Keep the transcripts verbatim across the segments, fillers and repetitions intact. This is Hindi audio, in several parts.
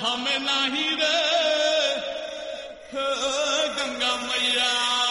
हमें नहीं रे गंगा मैया।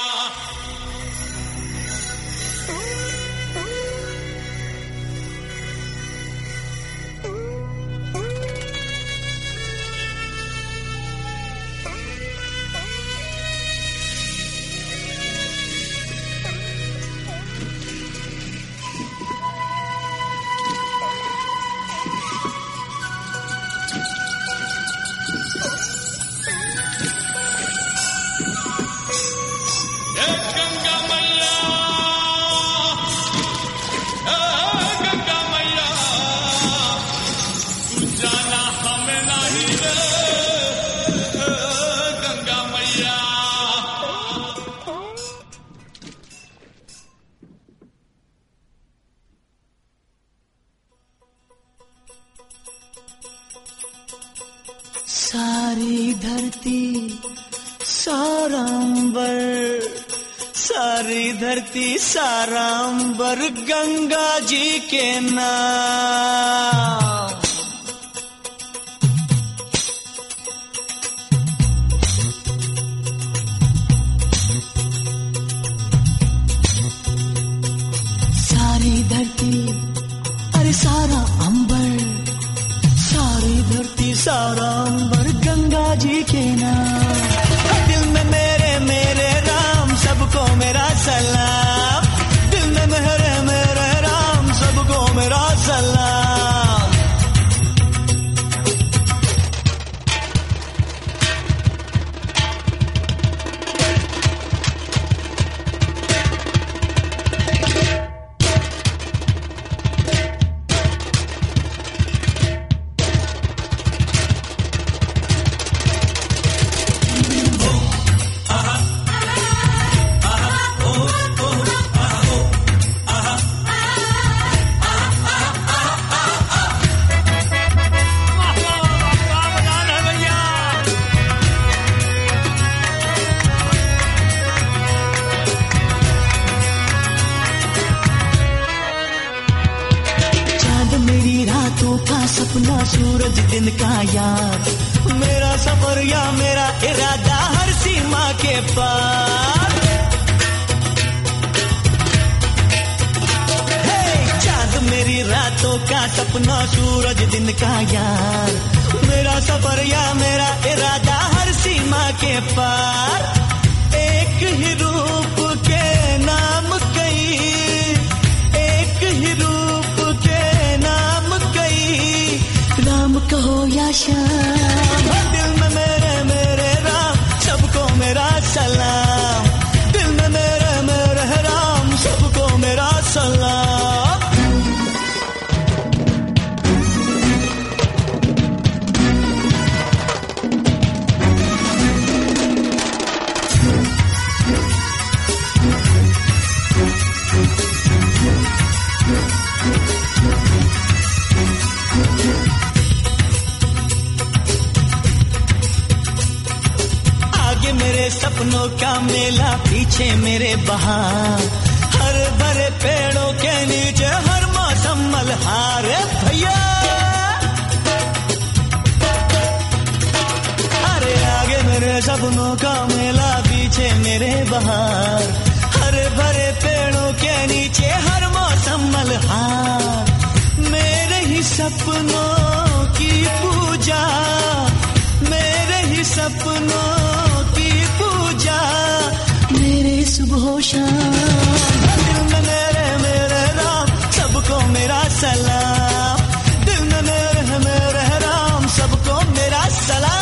सारी धरती सारा अंबर, सारी धरती सारा अंबर गंगा जी के नाम। सारी धरती अरे सारा अंबर, सारी धरती सारा अंबर गंगा जी के नाम। दिल में मेरे मेरे राम सबको मेरा सलाम, दिल में मेरे मेरे राम सबको मेरा सलाम। सपना सूरज दिन का यार, मेरा सफर या मेरा इरादा हर सीमा के पार। हे चांद मेरी रातों का सपना सूरज दिन का यार, मेरा सफर या मेरा इरादा हर सीमा के पार। एक ही रूप के नाम कई, एक ही रूप के नाम कई, राम कहो या श्याम। दिल में मेरे मेरे राम सबको मेरा सलाम, दिल में मेरे मेरे राम सबको मेरा सलाम। मेरे सपनों का मेला पीछे मेरे बहार, हर भरे पेड़ों के नीचे हर मौसम मल्हार। भैया अरे आगे मेरे सपनों का मेला पीछे मेरे बहार, हर भरे पेड़ों के नीचे हर मौसम मल्हार। मेरे ही सपनों की पूजा, मेरे ही सपनों पूजा, मेरे सुबह शाम। दिल में मेरे मेरे राम सबको मेरा सलाम, दिल में मेरे मेरे राम सबको मेरा सलाम।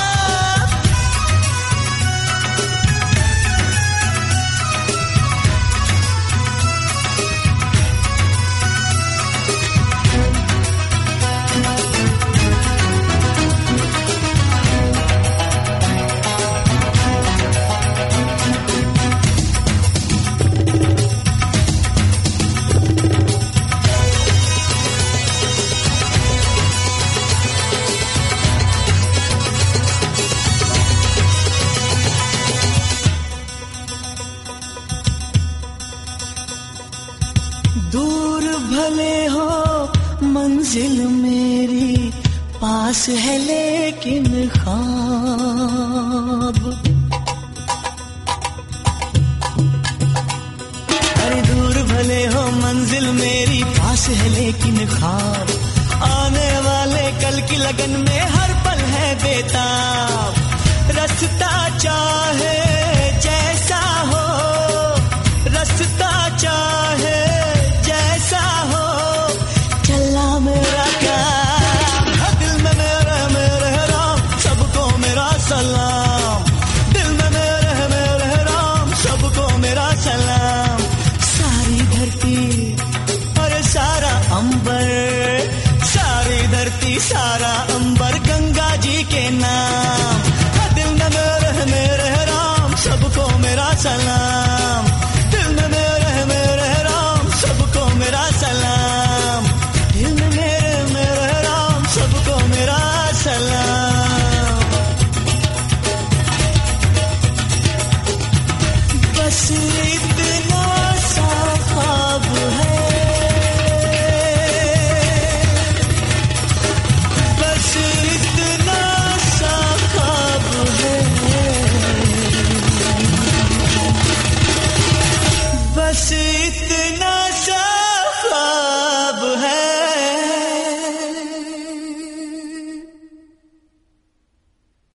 दूर भले हो मंजिल मेरी, पास है लेकिन ख्वाब, अरे दूर भले हो मंजिल मेरी, पास है लेकिन ख्वाब, आने वाले कल की लगन में हर पल है बेताब। रास्ता चाहे जैसा हो, रास्ता चाहे जैसा हो, चला मेरा काम, दिल में मेरे मेरे राम, सबको मेरा सलाम, दिल में मेरे मेरे राम, सबको मेरा सलाम। सारी धरती और सारा अंबर, सारी धरती सारा अंबर गंगा जी के नाम, दिल में मेरे मेरे राम, सबको मेरा सलाम, दिल में मेरे मेरे राम, सबको मेरा सलाम, दिल में मेरे मेरे राम, सबको मेरा सलाम। बस इतना सा ख्वाब है, बस इतना सा ख्वाब है, बस इतना